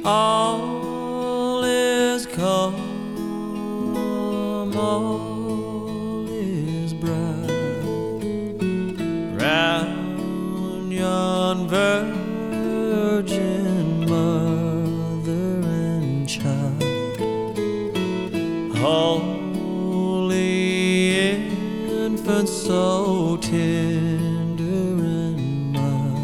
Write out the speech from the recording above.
All is calm, all is bright round yon virgin mother and child. Holy infant, so tender